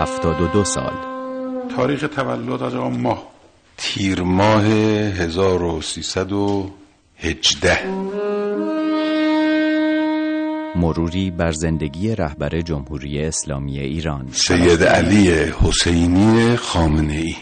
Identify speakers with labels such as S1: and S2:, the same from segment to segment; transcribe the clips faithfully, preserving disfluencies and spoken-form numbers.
S1: هفتاد و دو سال.
S2: تاریخ تولد از آن ماه
S3: تیر ماه هزار و سیصد و هجده.
S1: مروری بر زندگی رهبر جمهوری اسلامی ایران
S3: سید علی حسینی خامنه‌ای.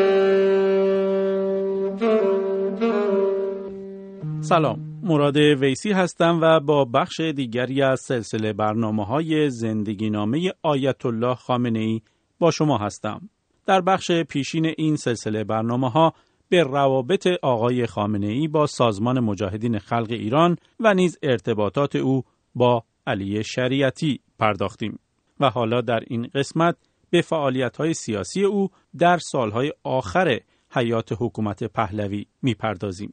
S4: سلام، مراد ویسی هستم و با بخش دیگری از سلسله برنامه‌های زندگی نامه آیت الله خامنه‌ای با شما هستم. در بخش پیشین این سلسله برنامه‌ها به روابط آقای خامنه‌ای با سازمان مجاهدین خلق ایران و نیز ارتباطات او با علی شریعتی پرداختیم و حالا در این قسمت به فعالیت‌های سیاسی او در سالهای آخر حیات حکومت پهلوی می‌پردازیم.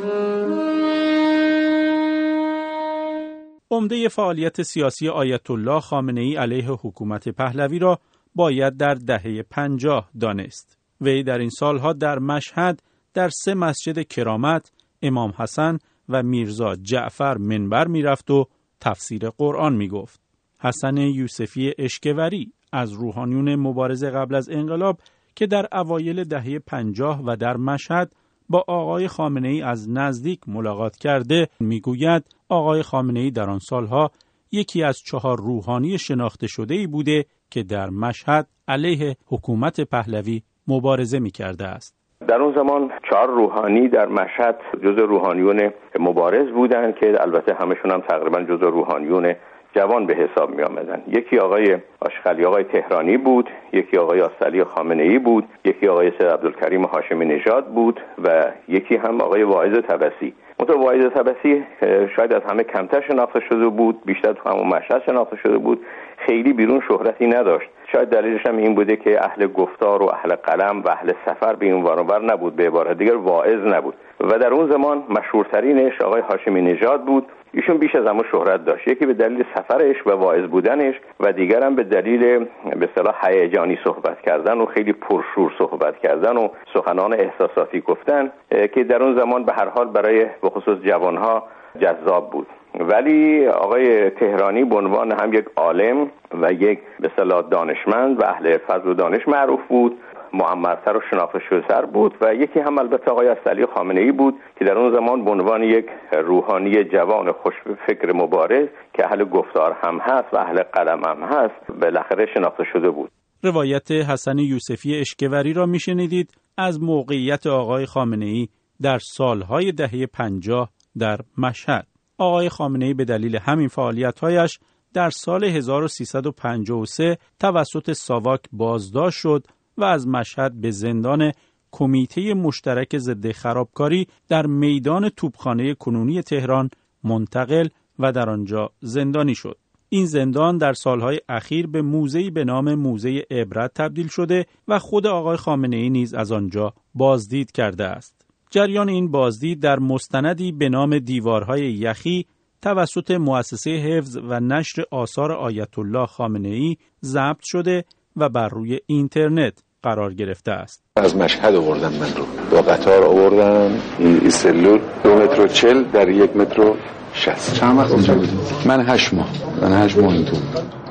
S4: عمده فعالیت سیاسی آیت الله خامنه‌ای علیه حکومت پهلوی را باید در دهه پنجاه دانست. وی در این سالها در مشهد در سه مسجد کرامت، امام حسن و میرزا جعفر منبر میرفت و تفسیر قرآن میگفت. حسن یوسفی اشکوری از روحانیون مبارزه قبل از انقلاب که در اوایل دهه پنجاه و در مشهد با آقای خامنه‌ای از نزدیک ملاقات کرده میگوید آقای خامنه‌ای در آن سالها یکی از چهار روحانی شناخته شده‌ای بوده که در مشهد علیه حکومت پهلوی مبارزه می‌کرده است.
S5: در اون زمان چهار روحانی در مشهد جزء روحانیون مبارز بودند که البته همشون هم تقریبا جزء روحانیون جوان به حساب می آمدن. یکی آقای آشخلی آقای تهرانی بود، یکی آقای آستعلی خامنه‌ای بود، یکی آقای سید عبدالکریم هاشمی نژاد بود و یکی هم آقای واعظ طبسی. منتها واعظ طبسی شاید از همه کمتر شناخته شده بود، بیشتر تو همون مشهد شناخته شده بود، خیلی بیرون شهرتی نداشت. شاید دلیلش هم این بوده که اهل گفتار و اهل قلم و اهل سفر به این ور و بر نبود، به عبارت دیگر واعظ نبود. و در اون زمان مشهورترینش آقای هاشمی نژاد بود. ایشون بیش از همه شهرت داشت، یکی به دلیل سفرش و واعظ بودنش و دیگر هم به دلیل به اصطلاح هیجانی صحبت کردن و خیلی پرشور صحبت کردن و سخنان احساساتی گفتن که در اون زمان به هر حال برای به خصوص جوانها جذاب بود. ولی آقای تهرانی به عنوان هم یک عالم و یک به اصطلاح دانشمند و اهل فضل و دانش معروف بود، معمرتر و شناخته شده‌تر بود و یکی هم البته آقای آستعلی خامنه‌ای بود که در اون زمان به عنوان یک روحانی جوان خوش فکر مبارز که اهل گفتار هم هست و اهل قلم هم هست بالاخره شناخته شده بود.
S4: روایت حسن یوسفی اشکوری را میشنیدید از موقعیت آقای خامنه‌ای در سالهای دهه پنجاه در مشهد. آقای خامنه‌ای به دلیل همین فعالیت‌هایش در سال هزار و سیصد و پنجاه و سه توسط ساواک بازداشت شد و از مشهد به زندان کمیته مشترک ضد خرابکاری در میدان توپخانه کنونی تهران منتقل و در آنجا زندانی شد. این زندان در سالهای اخیر به موزه‌ای به نام موزه عبرت تبدیل شده و خود آقای خامنه‌ای نیز از آنجا بازدید کرده است. جریان این بازدید در مستندی به نام دیوارهای یخی توسط مؤسسه حفظ و نشر آثار آیت الله خامنه‌ای ضبط شده و بر روی اینترنت قرار گرفته است.
S6: از مشهد آوردن من رو با قطار آوردن این سلول دو متر و چل در یک متر و شصت.
S7: چند وقت اینجا بودی؟
S6: من هشت ماه من هشت ماه این تو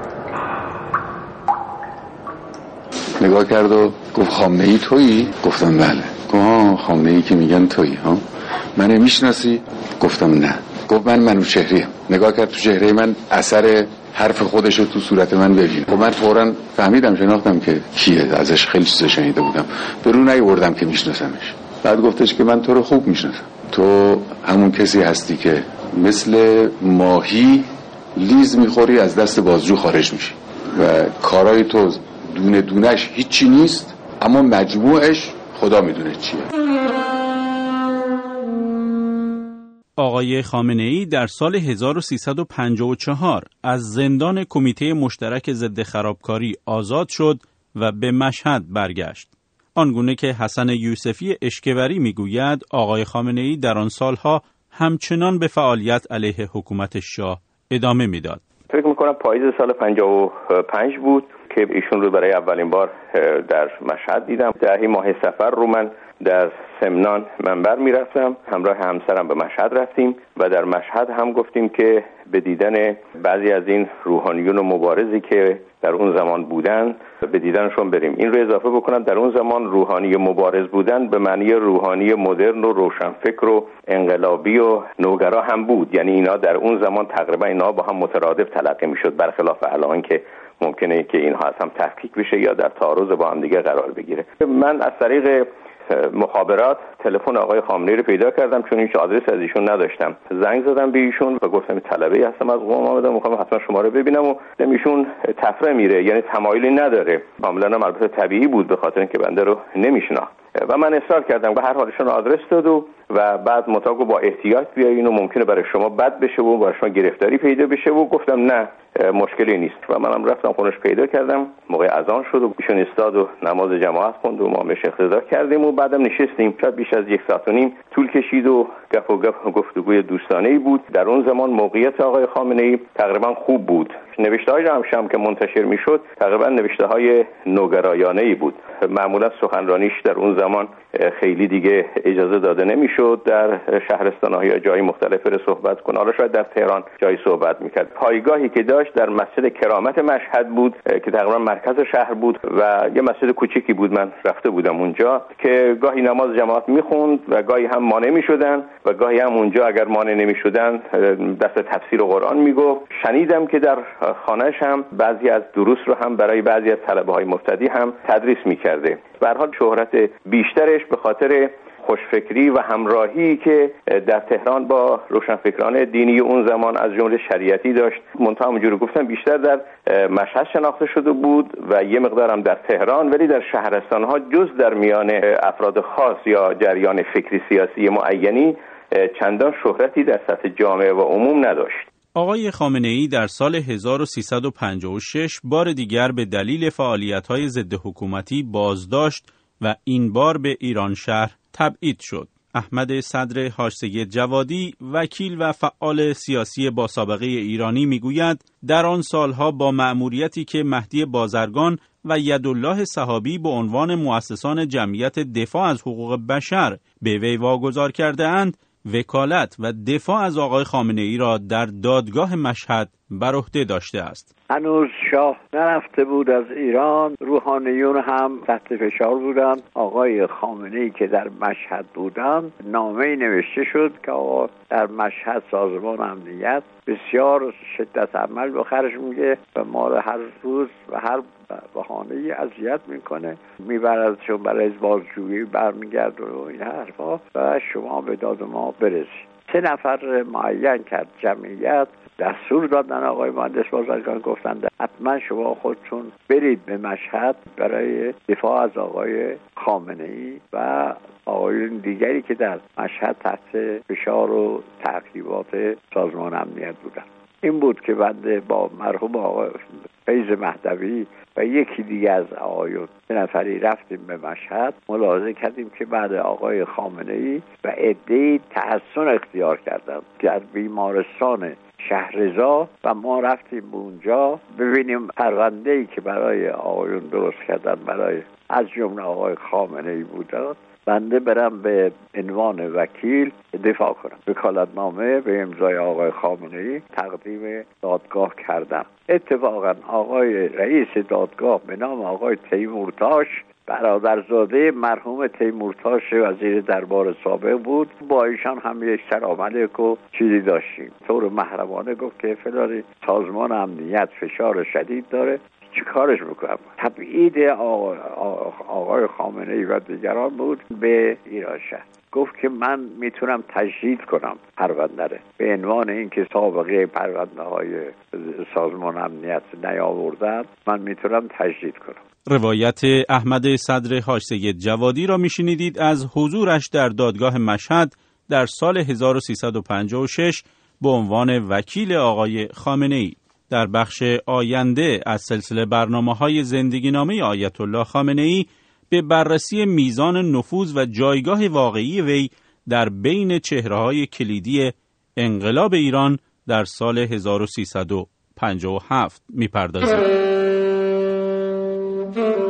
S6: نگاه کرد و گفت خامنه‌ای تویی؟ گفتم بله. گفت خامنه‌ای که میگن تویی ها؟ من میشناسی؟ گفتم نه. گفت من منوچهریم. نگاه کرد تو چهره من، اثر حرف خودش رو تو صورت من ببین. خب من فوراً فهمیدم، شناختم که کیه، ازش خیلی چیزا شنیده بودم، به رو نیاوردم که میشناسمش. بعد گفتش که من تو رو خوب میشناسم، تو همون کسی هستی که مثل ماهی لیز میخوری از دست بازجو خارج میشی و کارهای تو دونه دونش هیچی نیست اما مجموعش خدا میدونه چیه.
S4: آقای خامنه‌ای در سال هزار و سیصد و پنجاه و چهار از زندان کمیته مشترک ضد خرابکاری آزاد شد و به مشهد برگشت. آنگونه که حسن یوسفی اشکوری میگوید آقای خامنه‌ای در آن سالها همچنان به فعالیت علیه حکومت شاه ادامه میداد.
S5: فکر میکنم پاییز سال پنجاه و پنج بود که ایشون رو برای اولین بار در مشهد دیدم. دهی ماه صفر رو من در سمنان منبر میرفتم، همراه همسرم به مشهد رفتیم و در مشهد هم گفتیم که به دیدن بعضی از این روحانیون و مبارزی که در اون زمان بودن به دیدنشون بریم. این رو اضافه بکنم، در اون زمان روحانی مبارز بودن به معنی روحانی مدرن و روشنفکر و انقلابی و نوگرا هم بود، یعنی اینا در اون زمان تقریبا اینا با هم مترادف تلقی میشد، برخلاف الان که ممکنه که اینها از هم تفکیک بشه یا در تعارض با هم دیگه قرار بگیره. من از طریق مخابرات تلفن آقای خامنه‌ای رو پیدا کردم، چون هیچ آدرس از ایشون نداشتم. زنگ زدم به ایشون و گفتم طلبه هستم از قم آمدم، میخوام حتما شما رو ببینم و ایشون تفره میره، یعنی تمایلی نداره. کاملا هم البته طبیعی بود به خاطر اینکه بنده رو نمیشناخت و من اصرار کردم و هر حالشون آدرس داد و و بعد متاگو با احتیاط بیاین و ممکنه برای شما بد بشه و برای شما گرفتاری پیدا بشه و گفتم نه مشکلی نیست و منم رفتم خونش پیدا کردم. موقع اذان شد و ایشون استاد و نماز جماعت خوند و ما بهش اقتدا کردیم و بعدم نشستیم. شاید بیش از یک ساعت و نیم طول کشید و گپ و گپ گفتگوی دوستانه‌ای بود. در اون زمان موقعیت آقای خامنه‌ای تقریبا خوب بود. نوشته‌های هم که منتشر میشد تقریبا نوشته‌های نوگرایانه‌ای بود. معمولا سخنرانیش در اون زمان خیلی دیگه اجازه داده نمیشد در شهرستان‌ها یا جای مختلف رو صحبت کنه. حالا شاید در تهران جای صحبت میکرد. پایگاهی که داشت در مسجد کرامت مشهد بود که تقریبا مرکز شهر بود و یه مسجد کوچیکی بود، من رفته بودم اونجا که گاهی نماز جماعت میخوند و گاهی هم مانع میشدن و گاهی هم اونجا اگر مانع نمیشدن دست تفسیر قرآن میگفت. شنیدم که در خانه‌اش هم بعضی از دروس رو هم برای بعضی از طلبه‌های مبتدی هم تدریس میکرده. به هر حال شهرت بیشترش به خاطر خوشفکری و همراهی که در تهران با روشنفکران دینی اون زمان از جمله شریعتی داشت. منتها همونجوری گفتم بیشتر در مشهد شناخته شده بود و یه مقدارم در تهران، ولی در شهرستان‌ها جز در میان افراد خاص یا جریان فکری سیاسی معینی چندان شهرتی در سطح جامعه و عموم نداشت.
S4: آقای خامنه‌ای در سال هزار و سیصد و پنجاه و شش بار دیگر به دلیل فعالیت‌های ضد حکومتی بازداشت و این بار به ایران شهر تبعید شد. احمد صدر حاج سید جوادی، وکیل و فعال سیاسی با سابقه ایرانی میگوید در آن سالها با مأموریتی که مهدی بازرگان و یدالله صحابی به عنوان مؤسسان جمعیت دفاع از حقوق بشر به وی واگذار کرده اند، وکالت و دفاع از آقای خامنه‌ای را در دادگاه مشهد بر عهده داشته است.
S7: هنوز شاه نرفته بود از ایران، روحانیون هم تحت فشار بودند. آقای خامنه‌ای که در مشهد بودند، نامه‌ای نوشته شد که آقا در مشهد سازمان امنیت بسیار شدت عمل به خرج میگه و ما رو هر روز و هر بهانه‌ای اذیت میکنه، میبردشون برای بازجویی برمیگرد و این حرفا و شما به داد ما برسید. سه نفر معین کرد جمعیت، دستور دادن آقای مهندس بازرگان، گفتند حتما شما خودتون برید به مشهد برای دفاع از آقای خامنه‌ای و آقایون دیگری که در مشهد تحت فشار و تعقیبات سازمان امنیت بودند. این بود که بنده با مرحوم آقای فیض مهدوی و یکی دیگه از آقایون سه نفری رفتیم به مشهد. ملاحظه کردیم که بعد آقای خامنه‌ای و عده‌ای تحسن اختیار کردند در بیمارستان شهرضا و ما رفتیم به اونجا ببینیم پرونده‌ای که برای آقایون درست کردن برای از جمله آقای خامنه‌ای بودند. بنده برم به عنوان وکیل دفاع کنم. وکالتنامه به امضای آقای خامنه‌ای تقدیم دادگاه کردم. اتفاقا آقای رئیس دادگاه به نام آقای تیمورتاش، برادرزاده مرحوم تیمورتاش وزیر دربار سابق بود، با ایشان هم یک سرعملک و چیزی داشتیم. طور محرمانه گفت که فلانی سازمان امنیت فشار شدید داره، چی کارش بکنم؟ تبعید آقای, آقای خامنه‌ای و دیگران بود به ایران شهر. گفت که من میتونم تجدید کنم پرونده به عنوان اینکه سابقه پرونده های سازمان امنیت نیاوردن، من میتونم تجدید کنم.
S4: روایت احمد صدر حاج سید جوادی را میشنیدید از حضورش در دادگاه مشهد در سال هزار و سیصد و پنجاه و شش به عنوان وکیل آقای خامنه‌ای. در بخش آینده از سلسله برنامه‌های زندگی نامه آیت الله خامنه‌ای به بررسی میزان نفوذ و جایگاه واقعی وی در بین چهره‌های کلیدی انقلاب ایران در سال هزار و سیصد و پنجاه و هفت می‌پردازیم.